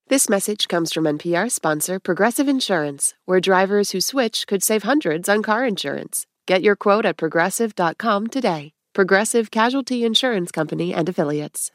This message comes from NPR sponsor Progressive Insurance, where drivers who switch could save hundreds on car insurance. Get your quote at progressive.com today. Progressive Casualty Insurance Company and Affiliates.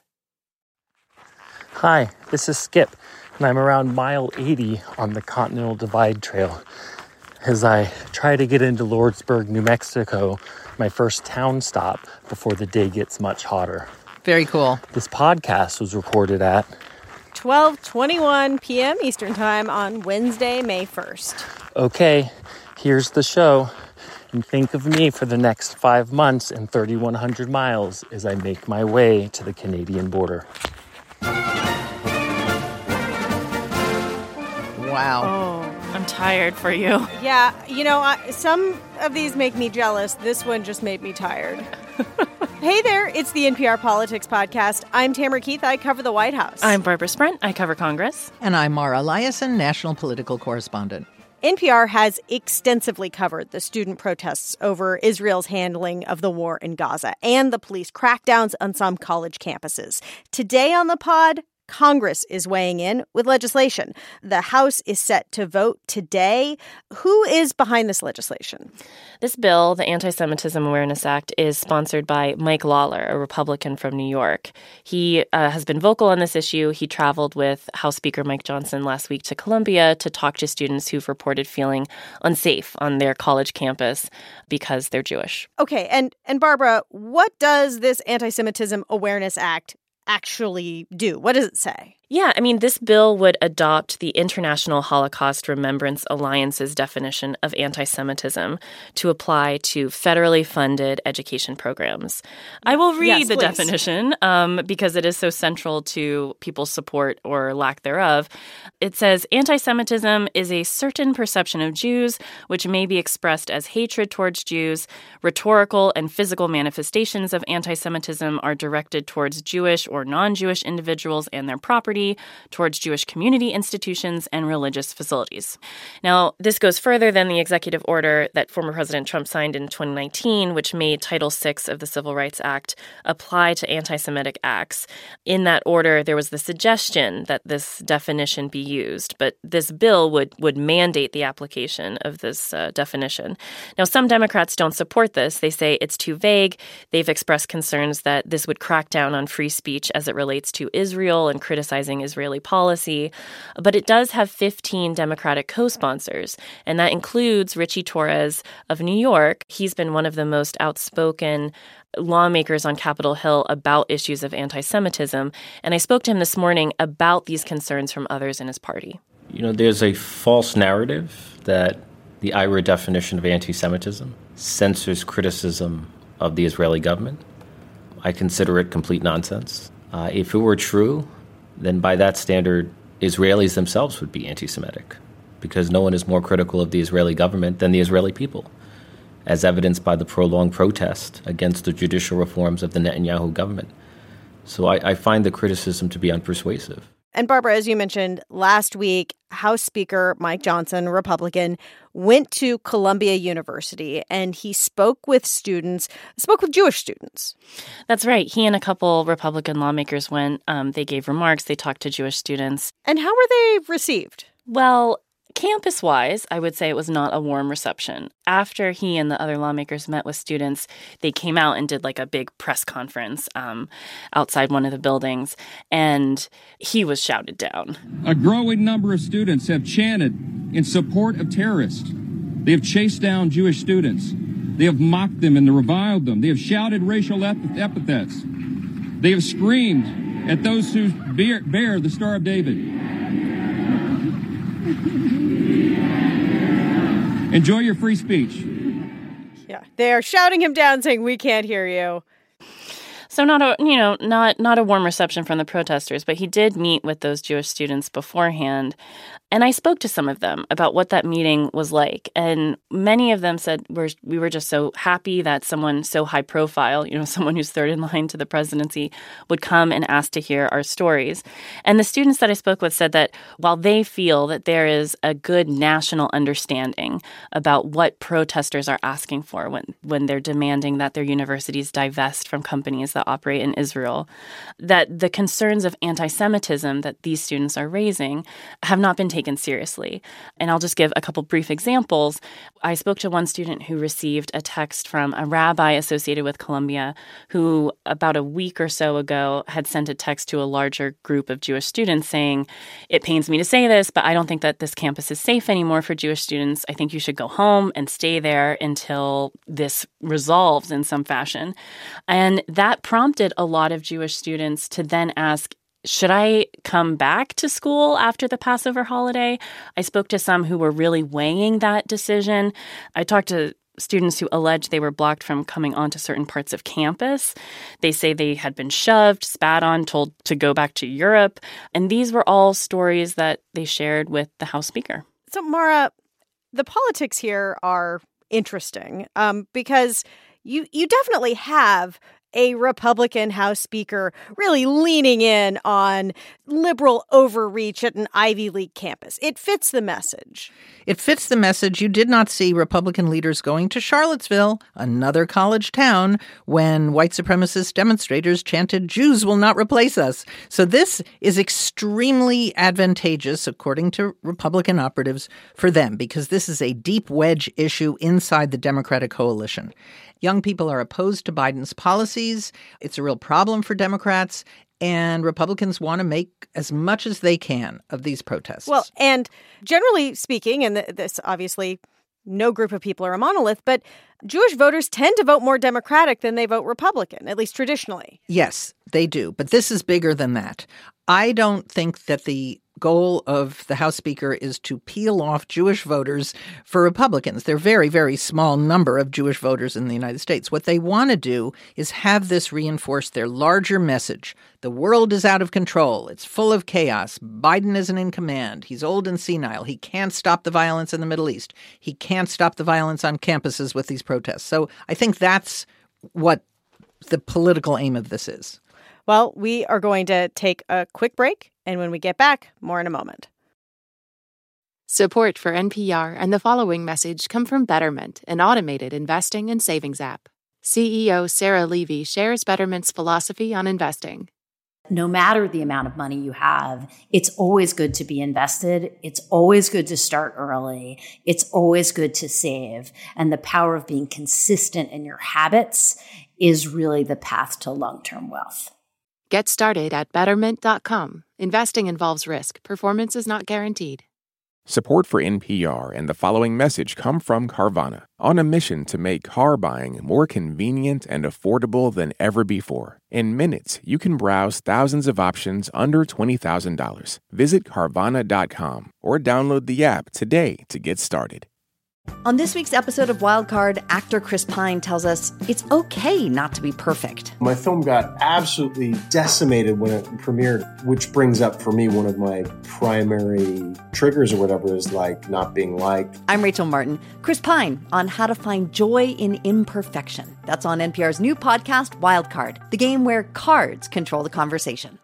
Hi, this is Skip, and I'm around mile 80 on the Continental Divide Trail as I try to get into Lordsburg, New Mexico, my first town stop before the day gets much hotter. Very cool. This podcast was recorded at 12:21 p.m. Eastern Time on Wednesday, May 1st. Okay, here's the show. And think of me for the next 5 months and 3,100 miles as I make my way to the Canadian border. Wow. Oh, I'm tired for you. Yeah, some of these make me jealous. This one just made me tired. Hey there, it's the NPR Politics Podcast. I'm Tamara Keith. I cover the White House. I'm Barbara Sprent. I cover Congress. And I'm Mara Eliason, national political correspondent. NPR has extensively covered the student protests over Israel's handling of the war in Gaza and the police crackdowns on some college campuses. Today on the pod, Congress is weighing in with legislation. The House is set to vote today. Who is behind this legislation? This bill, the Anti-Semitism Awareness Act, is sponsored by Mike Lawler, a Republican from New York. He has been vocal on this issue. He traveled with House Speaker Mike Johnson last week to Columbia to talk to students who've reported feeling unsafe on their college campus because they're Jewish. Okay, and Barbara, what does this Anti-Semitism Awareness Act actually do? What does it say? Yeah, this bill would adopt the International Holocaust Remembrance Alliance's definition of anti-Semitism to apply to federally funded education programs. I will read the definition because it is so central to people's support or lack thereof. It says, anti-Semitism is a certain perception of Jews which may be expressed as hatred towards Jews. Rhetorical and physical manifestations of anti-Semitism are directed towards Jewish or non-Jewish individuals and their property, towards Jewish community institutions and religious facilities. Now, this goes further than the executive order that former President Trump signed in 2019, which made Title VI of the Civil Rights Act apply to anti-Semitic acts. In that order, there was the suggestion that this definition be used, but this bill would mandate the application of this definition. Now, some Democrats don't support this. They say it's too vague. They've expressed concerns that this would crack down on free speech as it relates to Israel and criticizing Israeli policy, but it does have 15 Democratic co-sponsors, and that includes Richie Torres of New York. He's been one of the most outspoken lawmakers on Capitol Hill about issues of anti-Semitism, and I spoke to him this morning about these concerns from others in his party. There's a false narrative that the IHRA definition of anti-Semitism censors criticism of the Israeli government. I consider it complete nonsense. If it were true, then by that standard, Israelis themselves would be anti-Semitic, because no one is more critical of the Israeli government than the Israeli people, as evidenced by the prolonged protest against the judicial reforms of the Netanyahu government. So I find the criticism to be unpersuasive. And Barbara, as you mentioned, last week, House Speaker Mike Johnson, Republican, went to Columbia University and he spoke with Jewish students. That's right. He and a couple Republican lawmakers went. They gave remarks. They talked to Jewish students. And how were they received? Well, campus-wise, I would say it was not a warm reception. After he and the other lawmakers met with students, they came out and did like a big press conference outside one of the buildings, and he was shouted down. A growing number of students have chanted in support of terrorists. They have chased down Jewish students. They have mocked them and reviled them. They have shouted racial epithets. They have screamed at those who bear the Star of David. Enjoy your free speech. Yeah, they are shouting him down, saying, "We can't hear you." So not a warm reception from the protesters, but he did meet with those Jewish students beforehand. And I spoke to some of them about what that meeting was like. And many of them said we were just so happy that someone so high profile, someone who's third in line to the presidency, would come and ask to hear our stories. And the students that I spoke with said that while they feel that there is a good national understanding about what protesters are asking for when they're demanding that their universities divest from companies that operate in Israel, that the concerns of anti-Semitism that these students are raising have not been taken seriously. And I'll just give a couple brief examples. I spoke to one student who received a text from a rabbi associated with Columbia who about a week or so ago had sent a text to a larger group of Jewish students saying, "It pains me to say this, but I don't think that this campus is safe anymore for Jewish students. I think you should go home and stay there until this resolves in some fashion." And that prompted a lot of Jewish students to then ask, should I come back to school after the Passover holiday? I spoke to some who were really weighing that decision. I talked to students who alleged they were blocked from coming onto certain parts of campus. They say they had been shoved, spat on, told to go back to Europe. And these were all stories that they shared with the House Speaker. So, Mara, the politics here are interesting because you definitely have a Republican House Speaker really leaning in on liberal overreach at an Ivy League campus. It fits the message. It fits the message. You did not see Republican leaders going to Charlottesville, another college town, when white supremacist demonstrators chanted, "Jews will not replace us." So this is extremely advantageous, according to Republican operatives, for them, because this is a deep wedge issue inside the Democratic coalition. Young people are opposed to Biden's policies. It's a real problem for Democrats. And Republicans want to make as much as they can of these protests. Well, and generally speaking, and this obviously no group of people are a monolith, but Jewish voters tend to vote more Democratic than they vote Republican, at least traditionally. Yes, they do. But this is bigger than that. I don't think that the goal of the House Speaker is to peel off Jewish voters for Republicans. They're a very, very small number of Jewish voters in the United States. What they want to do is have this reinforce their larger message. The world is out of control. It's full of chaos. Biden isn't in command. He's old and senile. He can't stop the violence in the Middle East. He can't stop the violence on campuses with these protests. So I think that's what the political aim of this is. Well, we are going to take a quick break, and when we get back, more in a moment. Support for NPR and the following message come from Betterment, an automated investing and savings app. CEO Sarah Levy shares Betterment's philosophy on investing. No matter the amount of money you have, it's always good to be invested. It's always good to start early. It's always good to save. And the power of being consistent in your habits is really the path to long-term wealth. Get started at Betterment.com. Investing involves risk. Performance is not guaranteed. Support for NPR and the following message come from Carvana, on a mission to make car buying more convenient and affordable than ever before. In minutes, you can browse thousands of options under $20,000. Visit Carvana.com or download the app today to get started. On this week's episode of Wildcard, actor Chris Pine tells us it's okay not to be perfect. My film got absolutely decimated when it premiered, which brings up for me one of my primary triggers or whatever is like not being liked. I'm Rachel Martin. Chris Pine on how to find joy in imperfection. That's on NPR's new podcast, Wildcard, the game where cards control the conversation.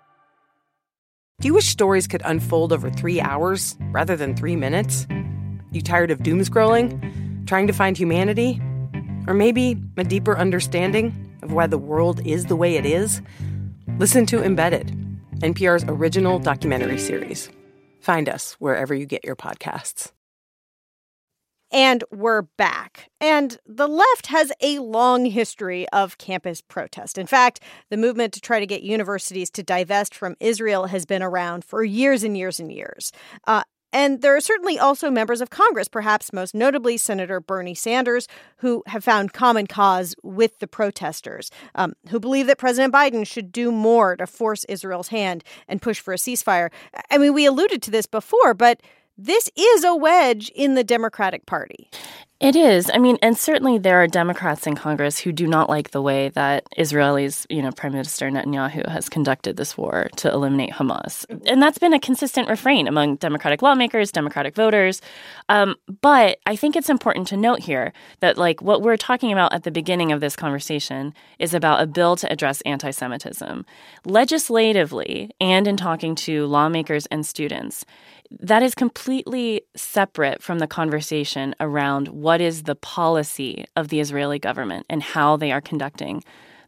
Do you wish stories could unfold over 3 hours rather than 3 minutes? You tired of doom scrolling? Trying to find humanity? Or maybe a deeper understanding of why the world is the way it is? Listen to Embedded, NPR's original documentary series. Find us wherever you get your podcasts. And we're back. And the left has a long history of campus protest. In fact, the movement to try to get universities to divest from Israel has been around for years and years and years. And there are certainly also members of Congress, perhaps most notably Senator Bernie Sanders, who have found common cause with the protesters, who believe that President Biden should do more to force Israel's hand and push for a ceasefire. I mean, we alluded to this before, but this is a wedge in the Democratic Party. It is. I mean, and certainly there are Democrats in Congress who do not like the way that Israel's, Prime Minister Netanyahu has conducted this war to eliminate Hamas. And that's been a consistent refrain among Democratic lawmakers, Democratic voters. But I think it's important to note here that, what we're talking about at the beginning of this conversation is about a bill to address anti-Semitism. Legislatively, and in talking to lawmakers and students, that is completely separate from the conversation around what is the policy of the Israeli government and how they are conducting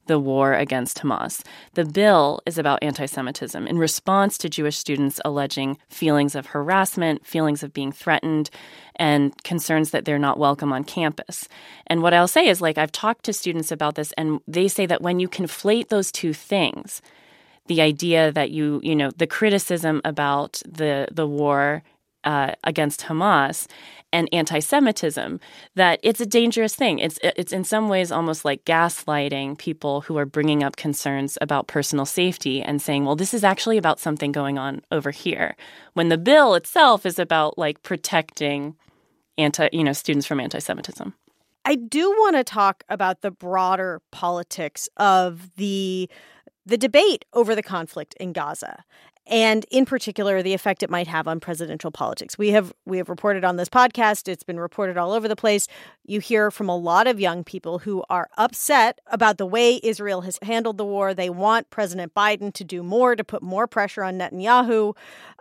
the war against Hamas. The bill is about anti-Semitism in response to Jewish students alleging feelings of harassment, feelings of being threatened, and concerns that they're not welcome on campus. And what I'll say is, like, I've talked to students about this, and they say that when you conflate those two things, the idea that the criticism about the war against Hamas and anti-Semitism, that it's a dangerous thing. It's in some ways almost like gaslighting people who are bringing up concerns about personal safety and saying, well, this is actually about something going on over here, when the bill itself is about like protecting students from anti-Semitism. I do want to talk about the broader politics of the debate over the conflict in Gaza, and in particular, the effect it might have on presidential politics. We have reported on this podcast. It's been reported all over the place. You hear from a lot of young people who are upset about the way Israel has handled the war. They want President Biden to do more, to put more pressure on Netanyahu.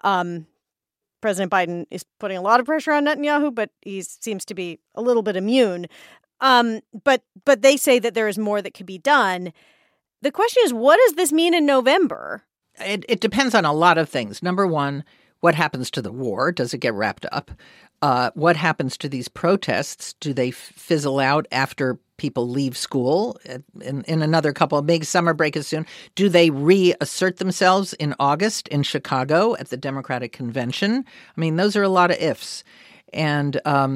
President Biden is putting a lot of pressure on Netanyahu, but he seems to be a little bit immune. But they say that there is more that could be done. The question is, what does this mean in November? It depends on a lot of things. Number one, what happens to the war? Does it get wrapped up? What happens to these protests? Do they fizzle out after people leave school in another couple of big summer break is soon? Do they reassert themselves in August in Chicago at the Democratic Convention? I mean, those are a lot of ifs. And,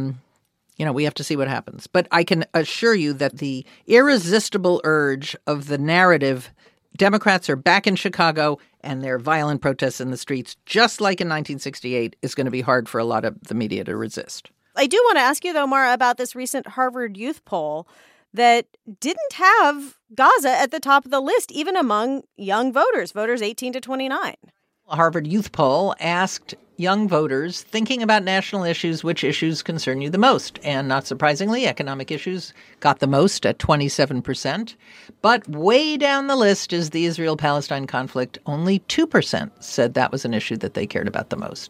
we have to see what happens. But I can assure you that the irresistible urge of the narrative, Democrats are back in Chicago and there are violent protests in the streets, just like in 1968, is going to be hard for a lot of the media to resist. I do want to ask you, though, Mara, about this recent Harvard Youth poll that didn't have Gaza at the top of the list, even among young voters 18 to 29. A Harvard Youth poll asked young voters thinking about national issues, which issues concern you the most? And not surprisingly, economic issues got the most at 27%. But way down the list is the Israel-Palestine conflict. Only 2% said that was an issue that they cared about the most.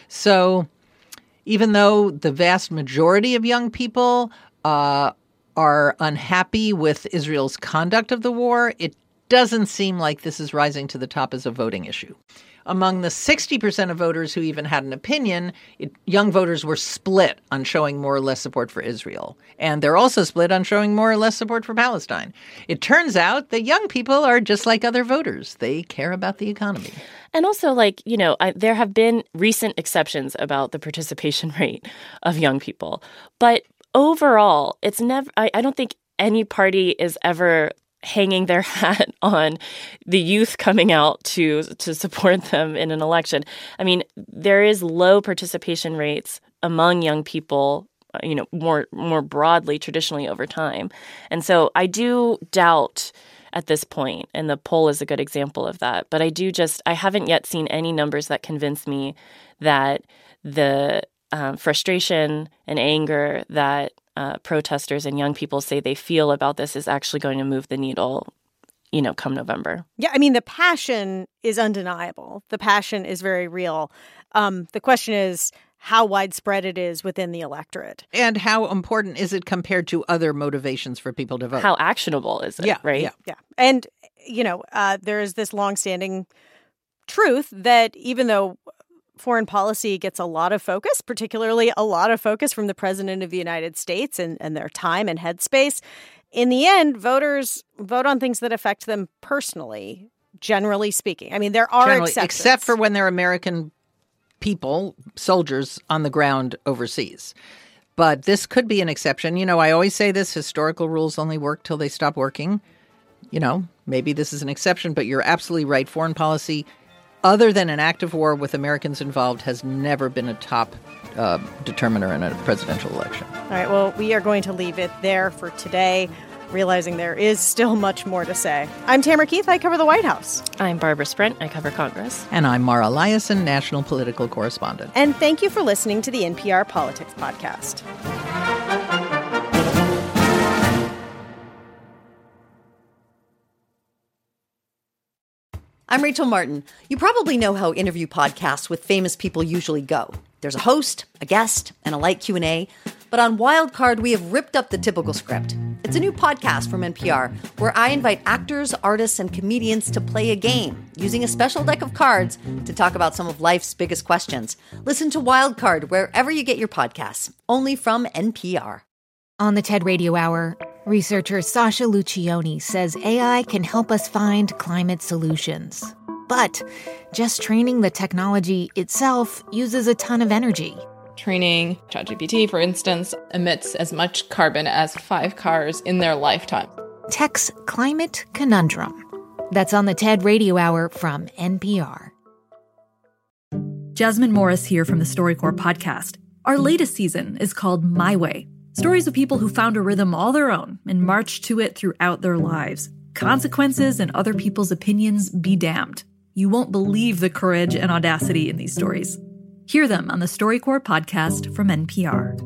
So even though the vast majority of young people are unhappy with Israel's conduct of the war, it doesn't seem like this is rising to the top as a voting issue. Among the 60% of voters who even had an opinion, young voters were split on showing more or less support for Israel. And they're also split on showing more or less support for Palestine. It turns out that young people are just like other voters. They care about the economy. And also, there have been recent exceptions about the participation rate of young people. But overall, it's never, I don't think any party is ever hanging their hat on the youth coming out to support them in an election. I mean, there is low participation rates among young people, more broadly, traditionally over time. And so I do doubt at this point, and the poll is a good example of that. But I haven't yet seen any numbers that convince me that the frustration and anger that protesters and young people say they feel about this is actually going to move the needle, come November. Yeah, I mean, the passion is undeniable. The passion is very real. The question is how widespread it is within the electorate. And how important is it compared to other motivations for people to vote? How actionable is it, right? Yeah. And, there is this longstanding truth that even though foreign policy gets a lot of focus, particularly a lot of focus from the president of the United States and their time and headspace, in the end, voters vote on things that affect them personally, generally speaking. I mean, there are exceptions. Except for when they're American people, soldiers on the ground overseas. But this could be an exception. I always say this, historical rules only work till they stop working. Maybe this is an exception, but you're absolutely right. Foreign policy, other than an active war with Americans involved, has never been a top determiner in a presidential election. All right. Well, we are going to leave it there for today, realizing there is still much more to say. I'm Tamara Keith. I cover the White House. I'm Barbara Sprint. I cover Congress. And I'm Mara Liasson, national political correspondent. And thank you for listening to the NPR Politics Podcast. I'm Rachel Martin. You probably know how interview podcasts with famous people usually go. There's a host, a guest, and a light Q&A. But But on Wildcard, we have ripped up the typical script. It's a new podcast from NPR where I invite actors, artists, and comedians to play a game using a special deck of cards to talk about some of life's biggest questions. Listen to Wildcard wherever you get your podcasts, only from NPR. On the TED Radio Hour, researcher Sasha Lucioni says AI can help us find climate solutions. But just training the technology itself uses a ton of energy. Training ChatGPT, for instance, emits as much carbon as 5 cars in their lifetime. Tech's Climate Conundrum. That's on the TED Radio Hour from NPR. Jasmine Morris here from the StoryCorps podcast. Our latest season is called My Way. Stories of people who found a rhythm all their own and marched to it throughout their lives. Consequences and other people's opinions be damned. You won't believe the courage and audacity in these stories. Hear them on the StoryCorps podcast from NPR.